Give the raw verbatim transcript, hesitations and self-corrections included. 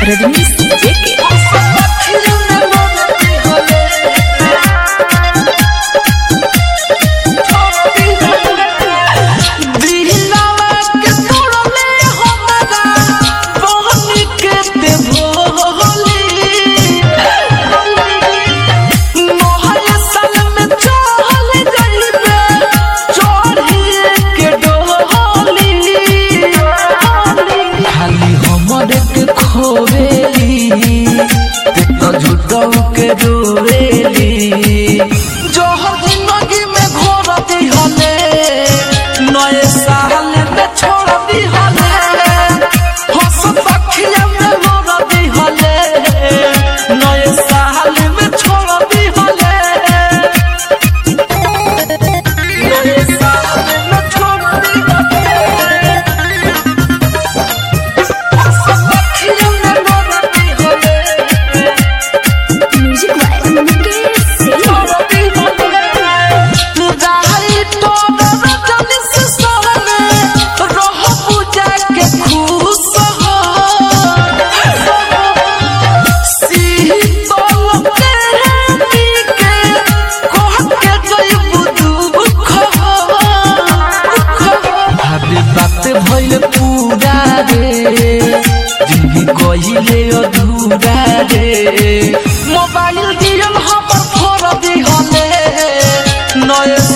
रजनीश जेके के रोवेली जो हर जिंदगी में घोर दी हले नए साल में छोड़ दी हले हंस पखिया में मोर दी हले नए साल में छोड़ दी हले नए साल में छोड़ दी हले हंस पखिया में मोर दी हले भइल पूरा रे जिंदगी कहिले अधूरा रे मोबाइल दियन हमर फोड़ दी हले नए